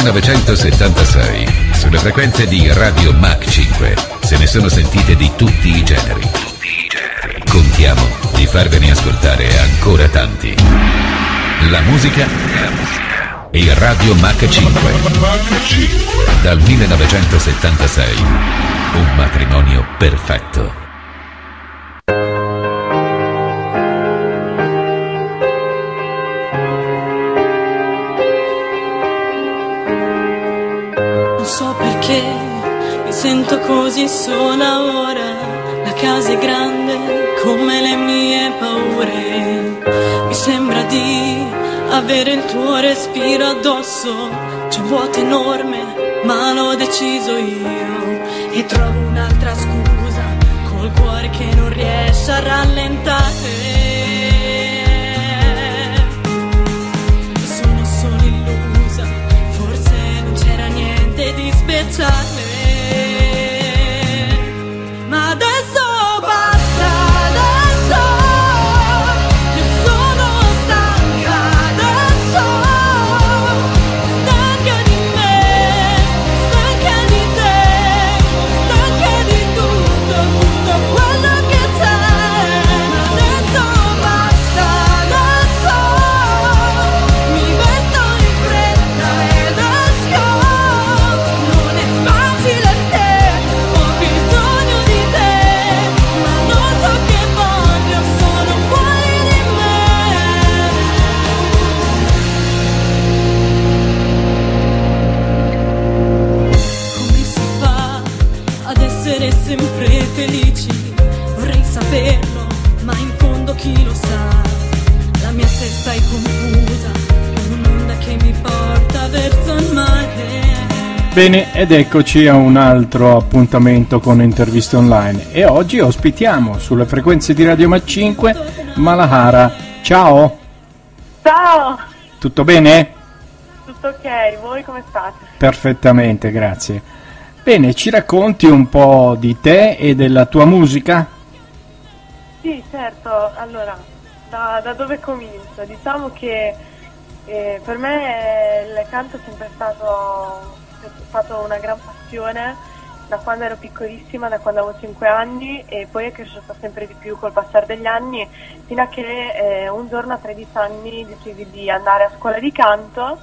1976, sulle frequenze di Radio Mach 5, se ne sono sentite di tutti i generi. Contiamo di farvene ascoltare ancora tanti. La musica e Radio Mach 5. Dal 1976, un matrimonio perfetto. Sento così sola ora, la casa è grande come le mie paure. Mi sembra di avere il tuo respiro addosso, c'è un vuoto enorme, ma l'ho deciso io. E trovo un'altra scusa, col cuore che non riesce a rallentare. Sono solo illusa, forse non c'era niente di speciale. Sempre felici, vorrei saperlo, ma in fondo chi lo sa? La mia testa è confusa, un'onda che mi porta verso il mare. Bene, ed eccoci a un altro appuntamento con Interviste Online. E oggi ospitiamo sulle frequenze di Radio Mach 5 Malahara. Ciao! Ciao! Tutto bene? Tutto ok, voi come state? Perfettamente, grazie. Bene, ci racconti un po' di te e della tua musica? Sì, certo. Allora, da dove comincio? Diciamo che per me il canto è sempre stato una gran passione da quando ero piccolissima, da quando avevo 5 anni, e poi è cresciuta sempre di più col passare degli anni, fino a che un giorno a 13 anni decisi di andare a scuola di canto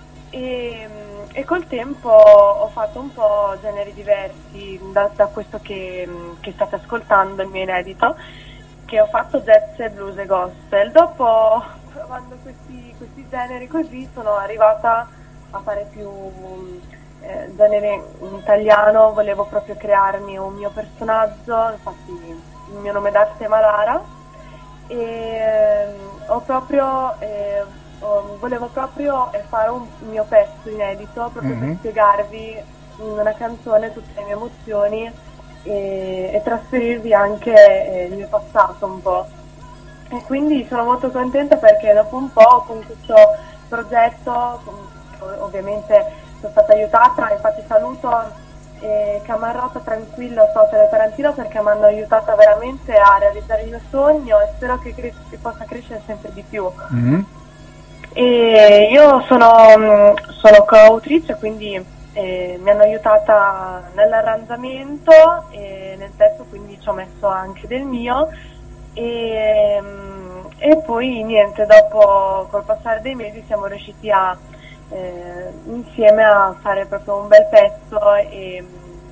e col tempo ho fatto un po' generi diversi da questo che state ascoltando, il mio inedito, che ho fatto jazz, blues e gospel. Dopo, provando questi generi così, sono arrivata a fare più generi in italiano. Volevo proprio crearmi un mio personaggio, infatti il mio nome d'arte è Malara, e volevo proprio fare un mio pezzo inedito proprio per spiegarvi in una canzone tutte le mie emozioni e trasferirvi anche il mio passato un po'. E quindi sono molto contenta perché dopo un po' con questo progetto ovviamente sono stata aiutata, infatti saluto Camarota Tranquillo Totale Tarantino perché mi hanno aiutata veramente a realizzare il mio sogno e spero che possa crescere sempre di più. E io sono coautrice, quindi mi hanno aiutata nell'arrangiamento e nel testo, quindi ci ho messo anche del mio e poi niente, dopo col passare dei mesi siamo riusciti insieme a fare proprio un bel pezzo e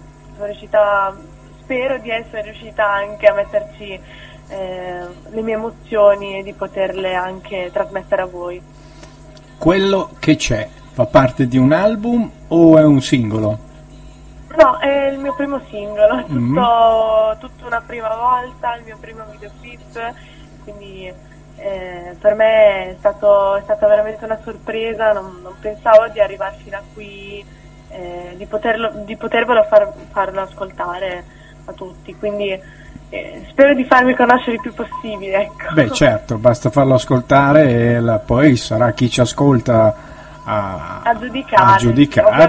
spero di essere riuscita anche a metterci le mie emozioni e di poterle anche trasmettere a voi. Quello che c'è fa parte di un album o è un singolo? No, è il mio primo singolo, tutto una prima volta, il mio primo videoclip, quindi per me è stata veramente una sorpresa, non pensavo di arrivare fino a qui, di potervelo farlo ascoltare a tutti, quindi spero di farmi conoscere il più possibile, ecco. Beh, certo, basta farlo ascoltare e poi sarà chi ci ascolta a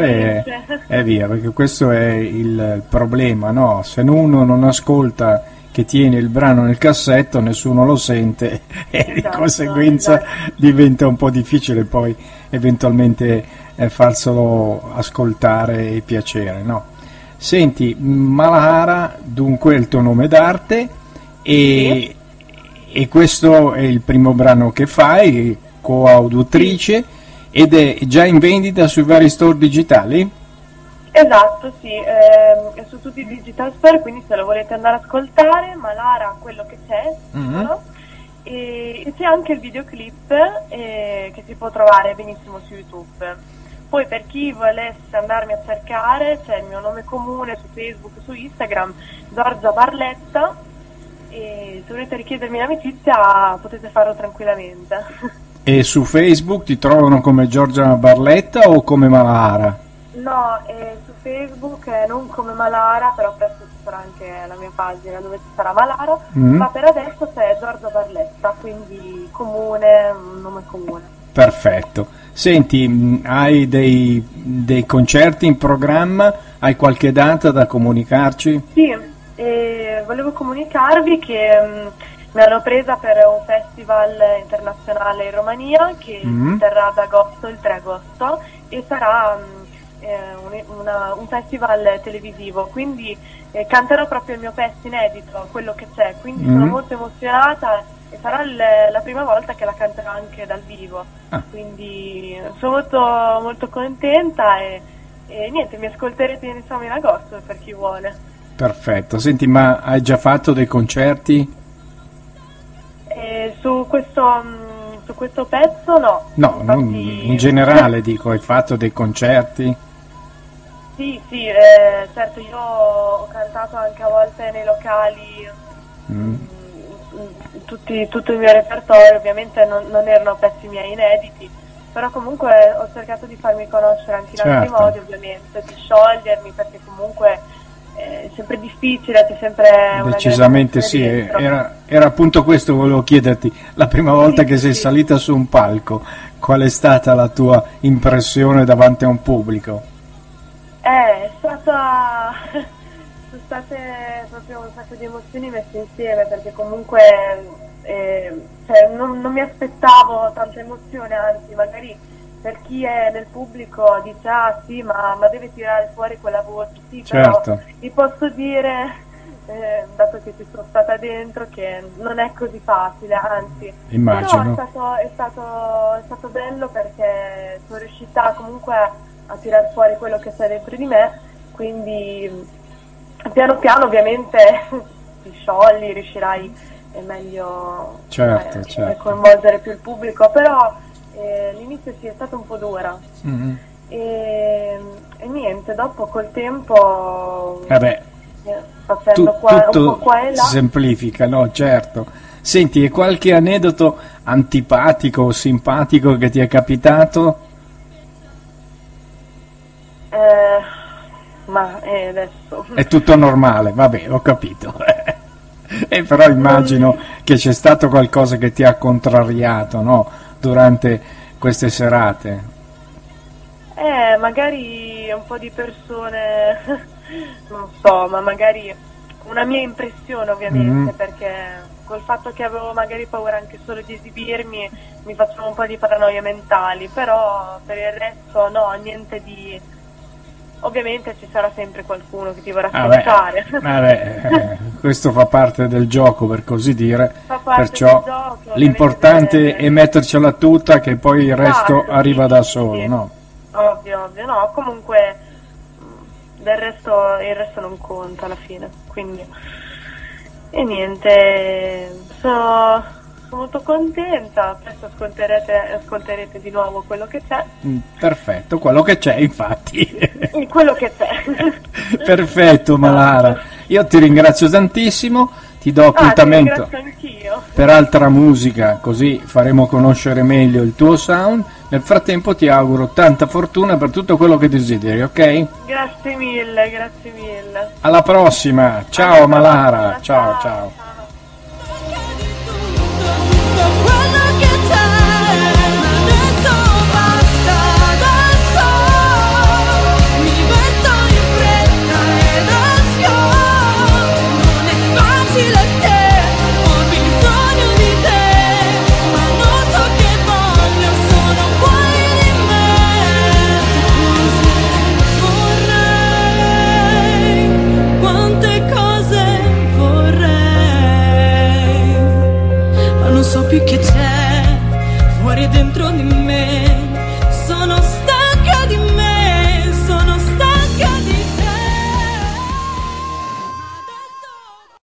giudicare e via, perché questo è il problema, no? Se uno non ascolta che tieni il brano nel cassetto, nessuno lo sente e di Esatto, conseguenza esatto. diventa un po' difficile poi eventualmente farselo ascoltare e piacere, no? Senti, Malahara dunque è il tuo nome d'arte e questo è il primo brano che fai, coautrice, ed è già in vendita sui vari store digitali? Esatto, sì, è su tutti i digital store, quindi se lo volete andare ad ascoltare, Malahara, quello che c'è, no? E c'è anche il videoclip che si può trovare benissimo su YouTube. Poi per chi volesse andarmi a cercare, c'è il mio nome comune su Facebook, su Instagram, Giorgia Barletta, e se volete richiedermi l'amicizia potete farlo tranquillamente. E su Facebook ti trovano come Giorgia Barletta o come Malahara? No, su Facebook non come Malahara, però presto ci sarà anche la mia pagina dove ci sarà Malahara, ma per adesso c'è Giorgia Barletta, quindi comune, un nome comune. Perfetto. Senti, hai dei concerti in programma? Hai qualche data da comunicarci? Sì, volevo comunicarvi che mi hanno presa per un festival internazionale in Romania che si terrà ad agosto, il 3 agosto, e sarà un festival televisivo, quindi canterò proprio il mio pezzo inedito, quello che c'è, quindi sono molto emozionata e sarà la prima volta che la canterò anche dal vivo, quindi sono molto, molto contenta e niente, mi ascolterete insomma in agosto per chi vuole. Perfetto. Senti, ma hai già fatto dei concerti? Su questo pezzo no. No, infatti, in generale dico, hai fatto dei concerti? Sì, certo, io ho cantato anche a volte nei locali, tutto il mio repertorio, ovviamente non erano pezzi miei inediti, però comunque ho cercato di farmi conoscere anche in altri modi, ovviamente, di sciogliermi, perché comunque è sempre difficile, c'è sempre una decisamente sì, era appunto questo che volevo chiederti, la prima volta che sei salita su un palco, qual è stata la tua impressione davanti a un pubblico? Sono state proprio un sacco di emozioni messe insieme, perché comunque non mi aspettavo tanta emozione, anzi magari per chi è nel pubblico dice sì ma deve tirare fuori quella voce, sì, certo. Però vi posso dire, dato che ci sono stata dentro, che non è così facile, anzi immagino. Però è stato bello, perché sono riuscita comunque a tirar fuori quello che c'è dentro di me, quindi piano piano ovviamente ti sciogli, riuscirai meglio certo. a coinvolgere più il pubblico, però l'inizio è stata un po' dura e niente, dopo col tempo facendo tutto un po' qua e là si semplifica, no? Certo. Senti, e qualche aneddoto antipatico o simpatico che ti è capitato? Ma adesso è tutto normale, vabbè, ho capito. Però immagino che c'è stato qualcosa che ti ha contrariato, no? Durante queste serate. Magari un po' di persone, non so, ma magari una mia impressione ovviamente, perché col fatto che avevo magari paura anche solo di esibirmi mi faccio un po' di paranoie mentali, però per il resto no, niente di... Ovviamente ci sarà sempre qualcuno che ti vorrà scherzare. Questo fa parte del gioco, per così dire, perciò del gioco, l'importante è mettercela tutta, che poi il resto arriva da solo, sì. no? Ovvio, no, comunque il resto non conta alla fine, quindi e niente, sono molto contenta, presto ascolterete di nuovo quello che c'è. Perfetto, quello che c'è, infatti. Quello che c'è. Perfetto, Malahara, io ti ringrazio tantissimo, ti do appuntamento per altra musica, così faremo conoscere meglio il tuo sound. Nel frattempo ti auguro tanta fortuna per tutto quello che desideri, ok? Grazie mille. Alla prossima, ciao Malahara, ciao. Facile non so più che c'è fuori e dentro di me. Sono